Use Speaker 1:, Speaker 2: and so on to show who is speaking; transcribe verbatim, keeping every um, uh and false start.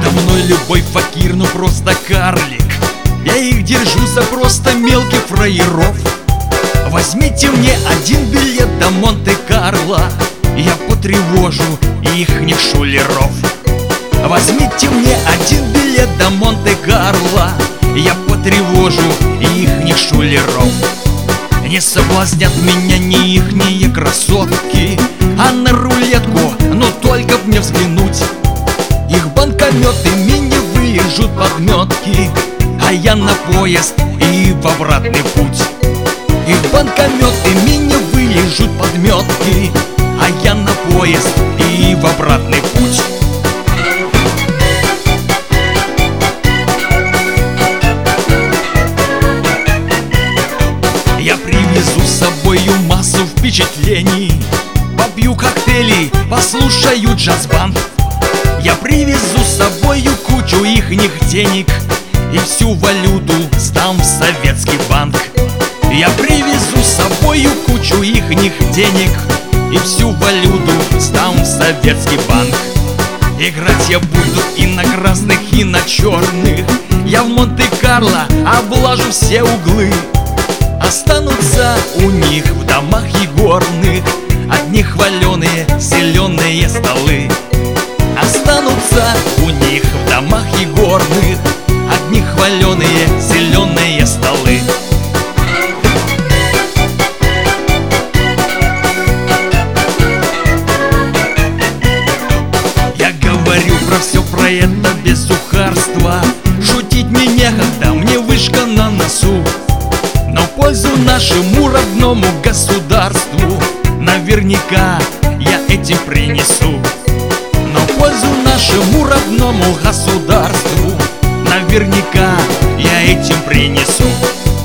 Speaker 1: Надо мной любой факир, ну просто карлик. Я их держу за просто мелких фраеров. Возьмите мне один билет до Монте-Карло, я потревожу ихних шулеров. Возьмите мне один билет до Монте-Карло, я потревожу ихних шулеров. Не соблазнят меня ни ихние красотки, а на рулетку, ну только б мне взглянуть. Их банкометы мини вырежут подметки, а я на поезд и в обратный путь. Их банкометы мини вылежут подметки, а я на поезд и в обратный путь. Я привезу с собою массу впечатлений, попью коктейли, послушаю джаз-банд. Я привезу с собою кучу ихних денег и всю валюту сдам в советский банк. Я привезу с собою кучу ихних денег и всю валюту сдам в советский банк. Играть я буду и на красных, и на черных. Я в Монте-Карло облажу все углы. Останутся у них в домах игорных одни хваленые зеленые столы. Останутся у них в домах игорных одни хваленые зеленые столы. Я говорю про все про это без ухарства. Шутить мне некогда, мне вышка на носу. Но пользу нашему родному государству наверняка я этим принесу. Но пользу нашему родному государству наверняка я этим принесу.